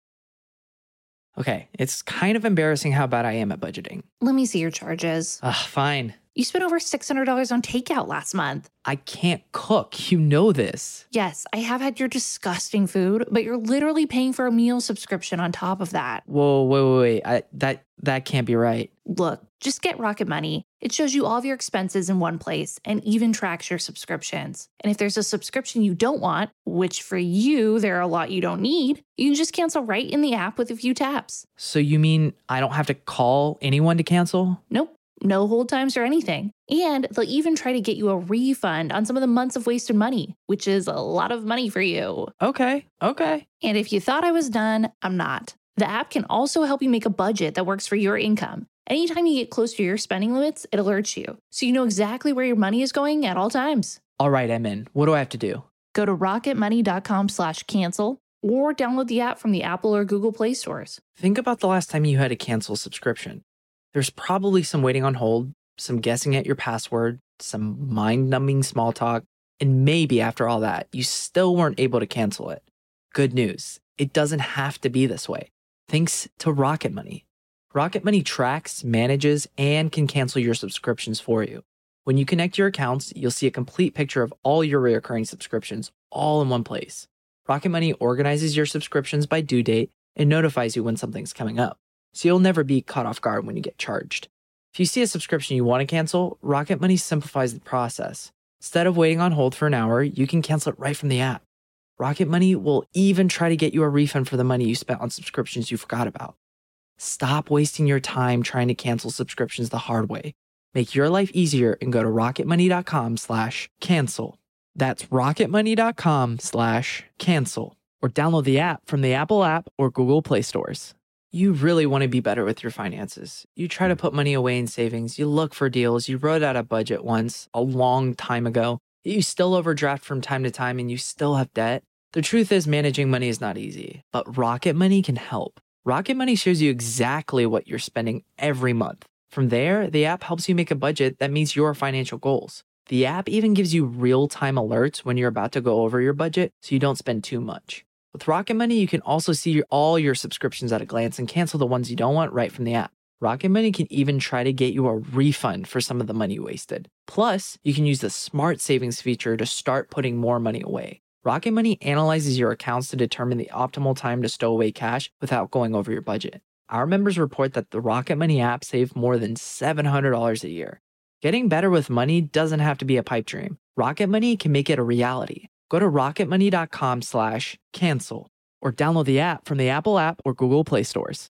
Okay, it's kind of embarrassing how bad I am at budgeting. Let me see your charges. Ugh, fine. You spent over six hundred dollars on takeout last month. I can't cook. You know this. Yes, I have had your disgusting food, but you're literally paying for a meal subscription on top of that. Whoa, wait, wait, wait. I, that, that can't be right. Look, just get Rocket Money. It shows you all of your expenses in one place and even tracks your subscriptions. And if there's a subscription you don't want, which for you, there are a lot you don't need, you can just cancel right in the app with a few taps. So you mean I don't have to call anyone to cancel? Nope. No hold times or anything. And they'll even try to get you a refund on some of the months of wasted money, which is a lot of money for you. Okay, okay. And if you thought I was done, I'm not. The app can also help you make a budget that works for your income. Anytime you get close to your spending limits, it alerts you, so you know exactly where your money is going at all times. All right, I'm in. What do I have to do? Go to rocketmoney.com slash cancel or download the app from the Apple or Google Play stores. Think about the last time you had to cancel a subscription. There's probably some waiting on hold, some guessing at your password, some mind-numbing small talk, and maybe after all that, you still weren't able to cancel it. Good news, it doesn't have to be this way. Thanks to Rocket Money. Rocket Money tracks, manages, and can cancel your subscriptions for you. When you connect your accounts, you'll see a complete picture of all your recurring subscriptions all in one place. Rocket Money organizes your subscriptions by due date and notifies you when something's coming up, so you'll never be caught off guard when you get charged. If you see a subscription you want to cancel, Rocket Money simplifies the process. Instead of waiting on hold for an hour, you can cancel it right from the app. Rocket Money will even try to get you a refund for the money you spent on subscriptions you forgot about. Stop wasting your time trying to cancel subscriptions the hard way. Make your life easier and go to rocketmoney.com slash cancel. That's rocketmoney.com slash cancel. Or download the app from the Apple app or Google Play stores. You really want to be better with your finances. You try to put money away in savings. You look for deals. You wrote out a budget once, a long time ago. You still overdraft from time to time and you still have debt. The truth is managing money is not easy, but Rocket Money can help. Rocket Money shows you exactly what you're spending every month. From there, the app helps you make a budget that meets your financial goals. The app even gives you real-time alerts when you're about to go over your budget so you don't spend too much. With Rocket Money, you can also see all your subscriptions at a glance and cancel the ones you don't want right from the app. Rocket Money can even try to get you a refund for some of the money you wasted. Plus, you can use the Smart Savings feature to start putting more money away. Rocket Money analyzes your accounts to determine the optimal time to stow away cash without going over your budget. Our members report that the Rocket Money app saved more than seven hundred dollars a year. Getting better with money doesn't have to be a pipe dream. Rocket Money can make it a reality. Go to rocketmoney.com slash cancel or download the app from the Apple app or Google Play stores.